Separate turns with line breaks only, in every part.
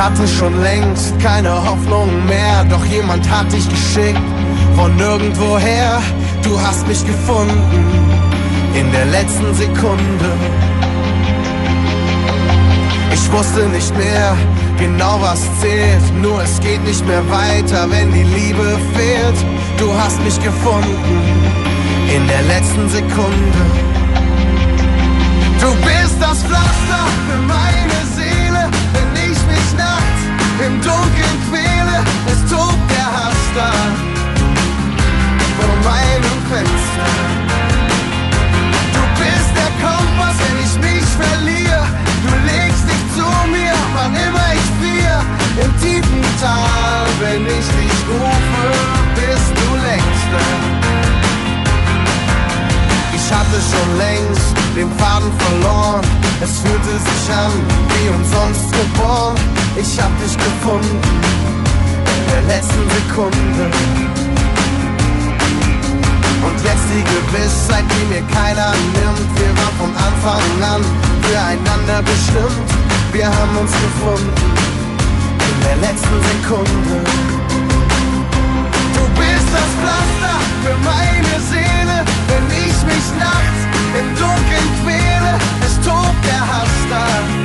hatte schon längst keine Hoffnung mehr, doch jemand hat dich geschickt von nirgendwoher. Du hast mich gefunden in der letzten Sekunde. Ich wusste nicht mehr genau, was zählt, nur es geht nicht mehr weiter, wenn die Liebe fehlt. Du hast mich gefunden in der letzten Sekunde. Du bist das Pflaster für meine Seele, wenn ich mich nachts im Dunkeln quäle. Es tobt der Hass da vor meinem Fenster. Du bist der Kompass, wenn ich mich verliere. Du legst dich zu mir, wann immer ich friere. Im tiefen Tal, wenn ich dich rufe, bist du längst da. Ich hatte schon längst den Faden verloren. Es fühlte sich an wie umsonst geboren. Ich hab dich gefunden in der letzten Sekunde. Und jetzt die Gewissheit, die mir keiner nimmt. Wir waren von Anfang an füreinander bestimmt. Wir haben uns gefunden in der letzten Sekunde. Du bist das Pflaster für meine Seele, wenn ich mich nachts im Dunkeln quäle. Es tobt der Hass da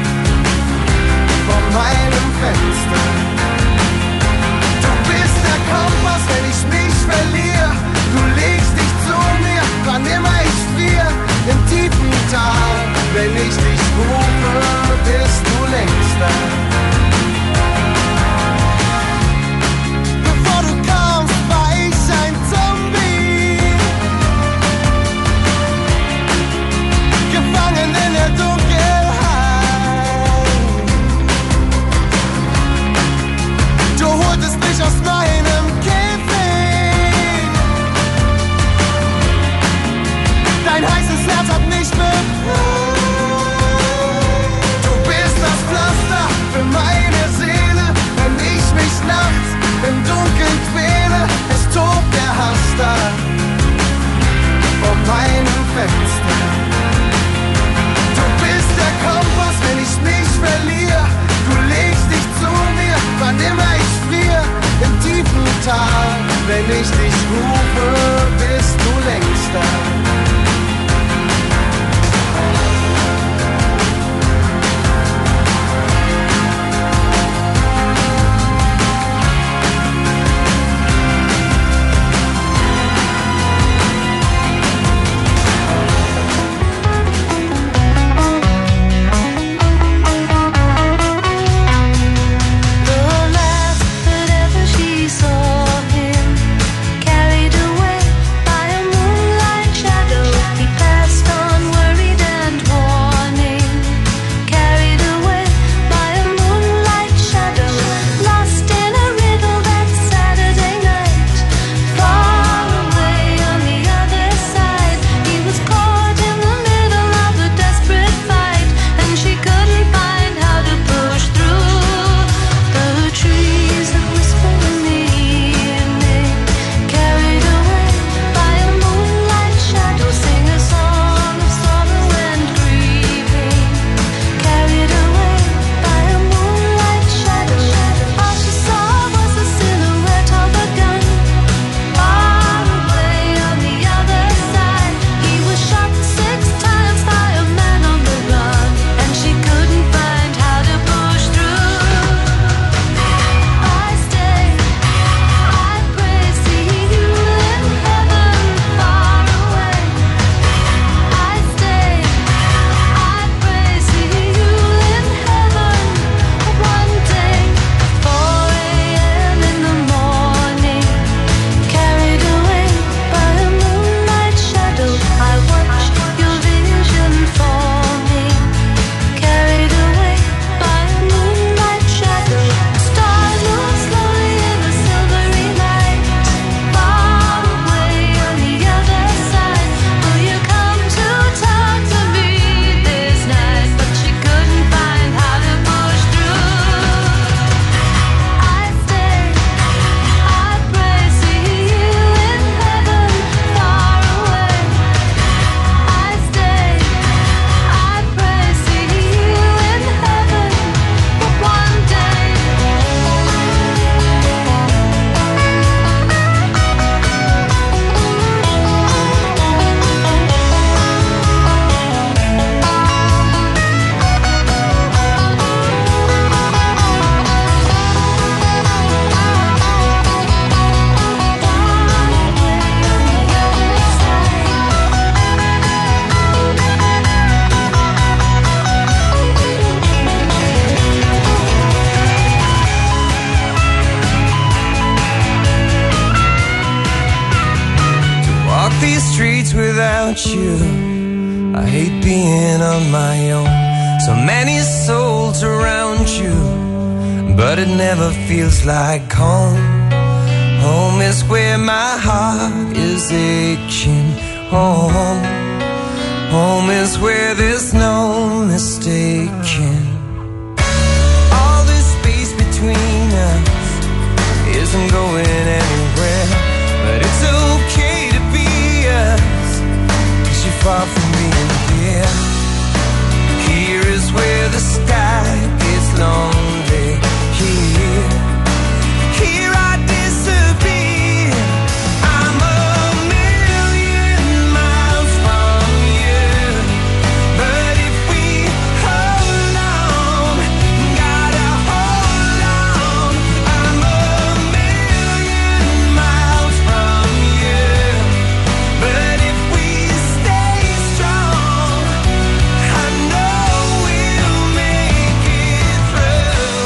vor meinem Fenster. Du bist der Kompass, wenn ich mich verliere. Du legst dich zu mir, wann immer ich friere. Im tiefen Tal, wenn ich dich rufe, bist du längst da. Bevor du kamst, war ich ein Zombie, gefangen in der Dunkelheit. Du holtest mich aus meinem Käfig. Dein heißes Herz hat mich befreit. Du bist das Pflaster für
days without you. I hate being on my own. So many souls around you, but it never feels like home. Home is where my heart is aching. Home, home is where there's no mistaking. All this space between us isn't going anywhere, but it's okay to be us, 'cause you're far from being here. Here is where the sky gets lonely. Here I disappear. I'm a million miles from you, but if we hold on, gotta hold on. I'm a million miles from you, but if we stay strong, I know we'll make it through.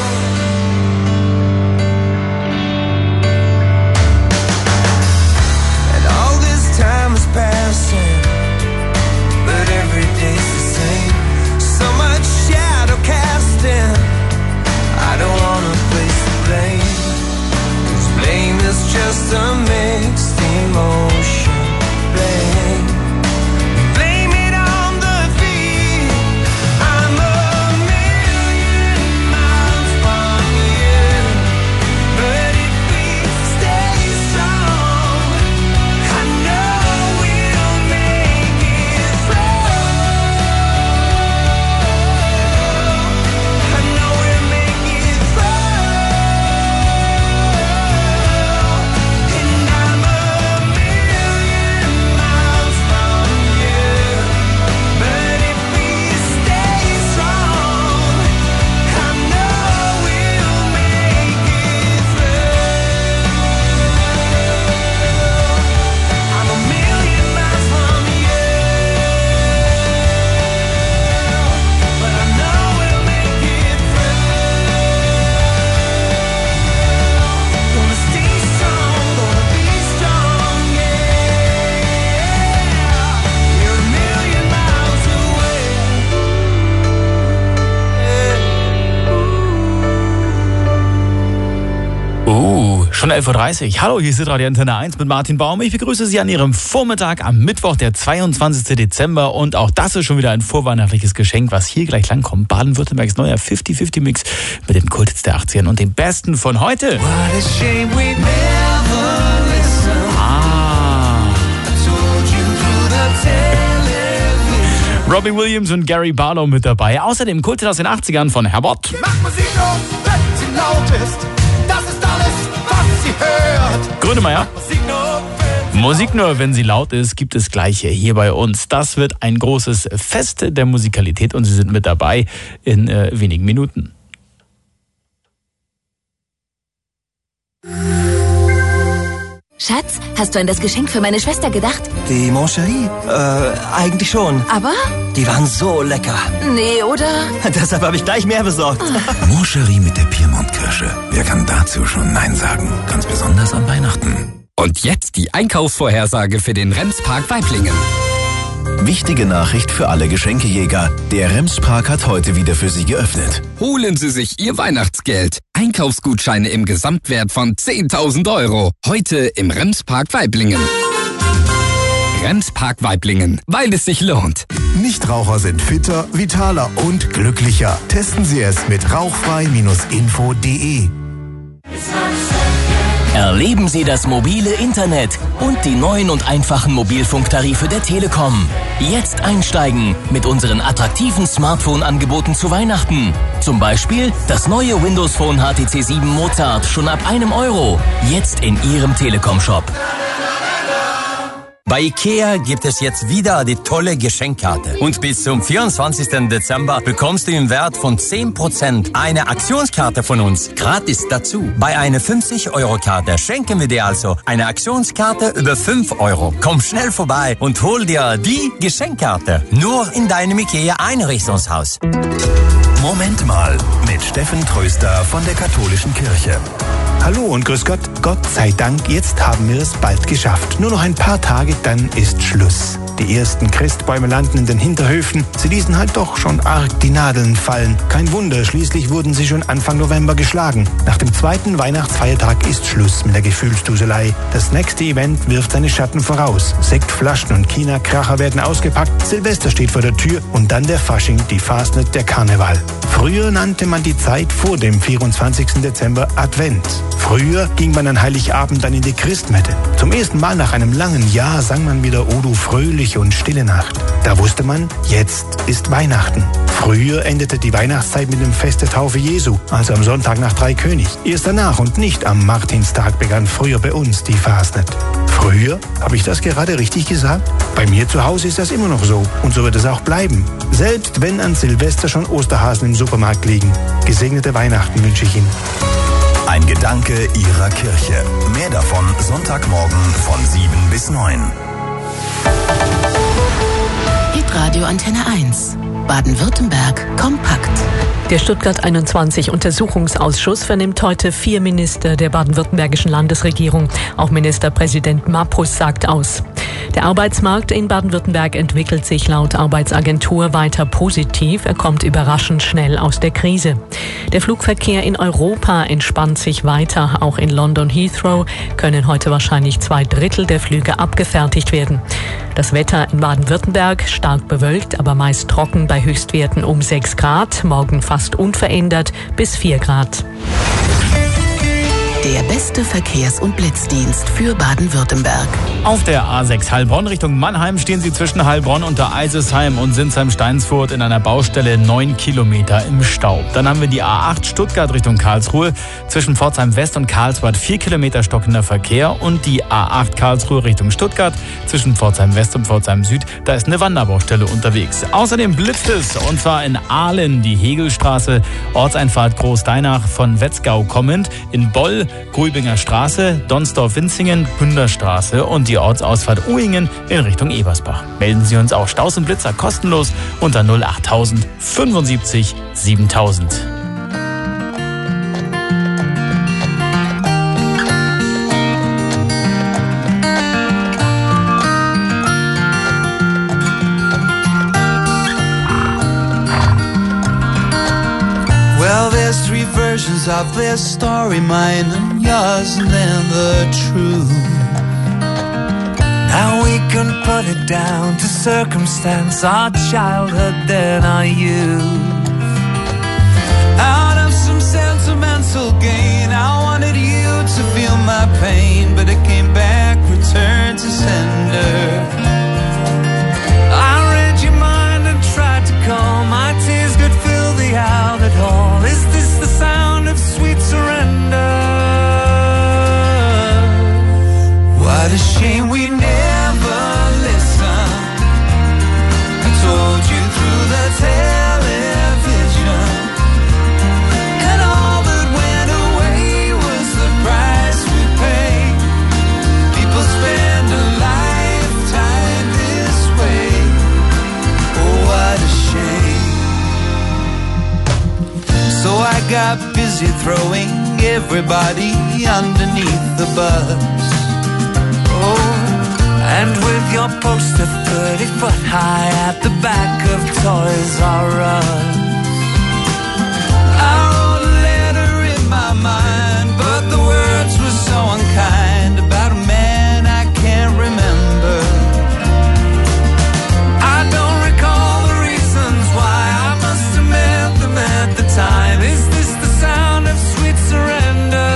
And all this time is passing, but every day's the same. So much shadow casting, I don't wanna place the blame, 'cause blame is just a mixed emotion. Blame it on the fear. I'm a million miles from you, but if we stay strong, I know we'll make it through. I know we'll make it through. And I'm a million miles from you, but if we stay strong, I know we'll make it through. I'm a million miles from you, but I know we'll make it through. Gonna stay strong, gonna be strong, yeah. You're a million miles away.
Schon 11.30 Uhr. Hallo, hier ist Radio Antenne 1 mit Martin Baum. Ich begrüße Sie an Ihrem Vormittag am Mittwoch, der 22. Dezember. Und auch das ist schon wieder ein vorweihnachtliches Geschenk, was hier gleich langkommt. Baden-Württembergs neuer 50-50-Mix mit dem Kulthits der 80er und dem Besten von heute.
What a shame we never listened. I told you through the television.
Robbie Williams und Gary Barlow mit dabei. Außerdem Kulthit aus den 80ern von Herbert.
Macht Musik nur, wenn sie laut ist. Das ist alles, was sie hört.
Grönemeyer.
Musik nur, wenn
Musik nur, wenn sie laut ist, gibt es Gleiche hier bei uns. Das wird ein großes Fest der Musikalität und Sie sind mit dabei in wenigen Minuten.
Schatz, hast du an das Geschenk für meine Schwester gedacht?
Die Moncherie? Eigentlich schon.
Aber?
Die waren so lecker.
Nee, oder?
Deshalb habe ich gleich mehr besorgt.
Moncherie mit der Piemont-Kirsche. Wer kann dazu schon Nein sagen? Ganz besonders an Weihnachten.
Und jetzt die Einkaufsvorhersage für den Remspark Waiblingen.
Wichtige Nachricht für alle Geschenkejäger. Der Remspark hat heute wieder für Sie geöffnet.
Holen Sie sich Ihr Weihnachtsgeld. Einkaufsgutscheine im Gesamtwert von 10.000 Euro. Heute im Remspark Waiblingen. Remspark Waiblingen, weil es sich lohnt.
Nichtraucher sind fitter, vitaler und glücklicher. Testen Sie es mit rauchfrei-info.de.
Erleben Sie das mobile Internet und die neuen und einfachen Mobilfunktarife der Telekom. Jetzt einsteigen mit unseren attraktiven Smartphone-Angeboten zu Weihnachten. Zum Beispiel das neue Windows Phone HTC 7 Mozart schon ab €1. Jetzt in Ihrem Telekom-Shop.
Bei IKEA gibt es jetzt wieder die tolle Geschenkkarte. Und bis zum 24. Dezember bekommst du im Wert von 10% eine Aktionskarte von uns gratis dazu. Bei einer 50-Euro-Karte schenken wir dir also eine Aktionskarte über 5 €. Komm schnell vorbei und hol dir die Geschenkkarte. Nur in deinem IKEA-Einrichtungshaus.
Moment mal mit Steffen Tröster von der Katholischen Kirche. Hallo und grüß Gott. Gott sei Dank, jetzt haben wir es bald geschafft. Nur noch ein paar Tage, dann ist Schluss. Die ersten Christbäume landen in den Hinterhöfen. Sie ließen halt doch schon arg die Nadeln fallen. Kein Wunder, schließlich wurden sie schon Anfang November geschlagen. Nach dem zweiten Weihnachtsfeiertag ist Schluss mit der Gefühlsduselei. Das nächste Event wirft seine Schatten voraus. Sektflaschen und China-Kracher werden ausgepackt. Silvester steht vor der Tür und dann der Fasching, die Fasnet, der Karneval. Früher nannte man die Zeit vor dem 24. Dezember Advent. Früher ging man an Heiligabend dann in die Christmette. Zum ersten Mal nach einem langen Jahr sang man wieder O du fröhliche und stille Nacht. Da wusste man, jetzt ist Weihnachten. Früher endete die Weihnachtszeit mit dem Fest der Taufe Jesu, also am Sonntag nach Dreikönig. Erst danach und nicht am Martinstag begann früher bei uns die Fasnet. Früher? Habe ich das gerade richtig gesagt? Bei mir zu Hause ist das immer noch so und so wird es auch bleiben. Selbst wenn an Silvester schon Osterhasen im Supermarkt liegen. Gesegnete Weihnachten wünsche ich Ihnen.
Ein Gedanke Ihrer Kirche. Mehr davon Sonntagmorgen von 7 bis 9.
Hitradio Antenne 1. Baden-Württemberg kompakt.
Der Stuttgart 21 Untersuchungsausschuss vernimmt heute 4 Minister der baden-württembergischen Landesregierung. Auch Ministerpräsident Mappus sagt aus. Der Arbeitsmarkt in Baden-Württemberg entwickelt sich laut Arbeitsagentur weiter positiv. Er kommt überraschend schnell aus der Krise. Der Flugverkehr in Europa entspannt sich weiter. Auch in London Heathrow können heute wahrscheinlich 2/3 der Flüge abgefertigt werden. Das Wetter in Baden-Württemberg stark bewölkt, aber meist trocken bei Höchstwerten um 6 Grad. Morgen fast unverändert bis 4 Grad.
Der beste Verkehrs- und Blitzdienst für Baden-Württemberg.
Auf der A6 Heilbronn Richtung Mannheim stehen Sie zwischen Heilbronn und der Eisesheim und Sinsheim-Steinsfurt in einer Baustelle 9 Kilometer im Stau. Dann haben wir die A8 Stuttgart Richtung Karlsruhe. Zwischen Pforzheim West und Karlsbad 4 Kilometer stockender Verkehr. Und die A8 Karlsruhe Richtung Stuttgart zwischen Pforzheim West und Pforzheim Süd. Da ist eine Wanderbaustelle unterwegs. Außerdem blitzt es, und zwar in Ahlen die Hegelstraße, Ortseinfahrt Großdeinach von Wetzgau kommend, in Boll Grübinger Straße, Donsdorf-Winzingen, Bünderstraße und die Ortsausfahrt Uhingen in Richtung Ebersbach. Melden Sie uns auch Staus und Blitzer kostenlos unter 08000 75 7000.
Well, there's 3 versions of this story, mine and yours, and then the truth. Now we can put it down to circumstance, our childhood, then our youth. Out of some sentimental gain, I wanted you to feel my pain, but it came back, returned to sender. I read your mind and tried to calm, my tears could fill the outlet hall. Is this the sound of sweet surrender? What a shame we never listened. I told you through the television, and all that went away was the price we paid. People spend a lifetime this way. Oh, what a shame. So I got busy throwing everybody underneath the bus. Oh, and with your poster 30 foot high at the back of Toys R Us, I wrote a letter in my mind, but the words were so unkind, about a man I can't remember. I don't recall the reasons why, I must have met them at the time. Is this the sound of sweet surrender?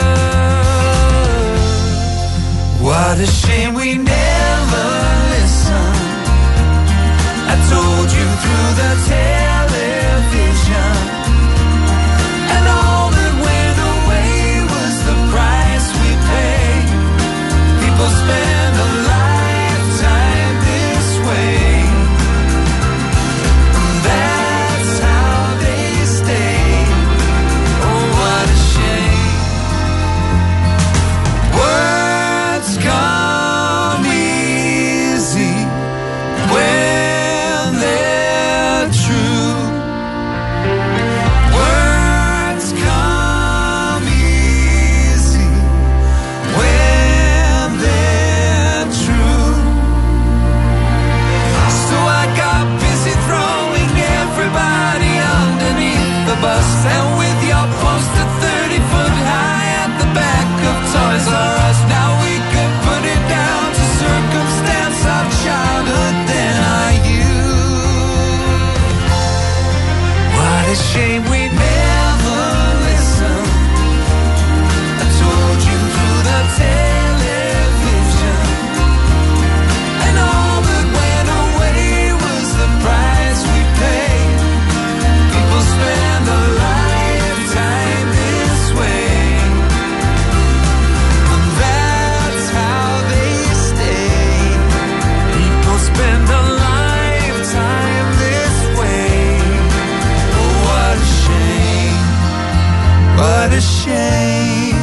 What a shame we never listened. I told you through the television,
a shame we never listened. I told you through the television, and all that went away was the price we paid. People spend a lifetime this way, and that's how they stay. People spend a lifetime this way. Oh, what a shame, what a shame.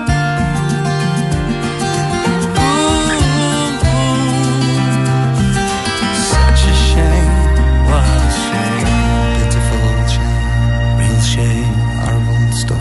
Such a shame, what a shame. Pitiful shame, real shame, horrible stuff.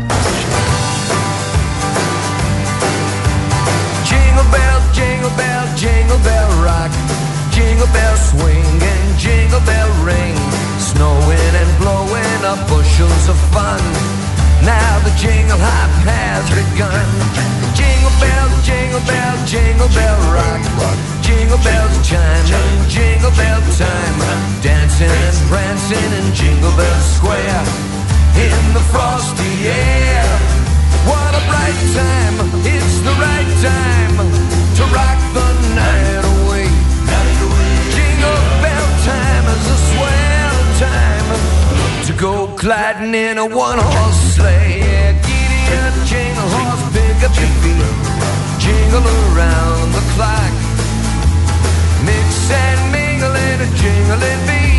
Jingle bell, jingle bell, jingle bell rock. Jingle bell swing and jingle bell ring. Snowing and blowing up bushels of fun. Now the jingle hop has begun. Jingle bell, jingle bell, jingle bell rock. Jingle bells chiming, jingle bell time. Dancing and prancing in Jingle Bell Square. In the frosty air. What a bright time, it's the right time to rock the night away. Jingle bell time is a swell time to go gliding in a one-horse sleigh. Yeah, giddy up, jingle horse, pick up your feet. Jingle around the clock. Mix and mingle in a jingling beat.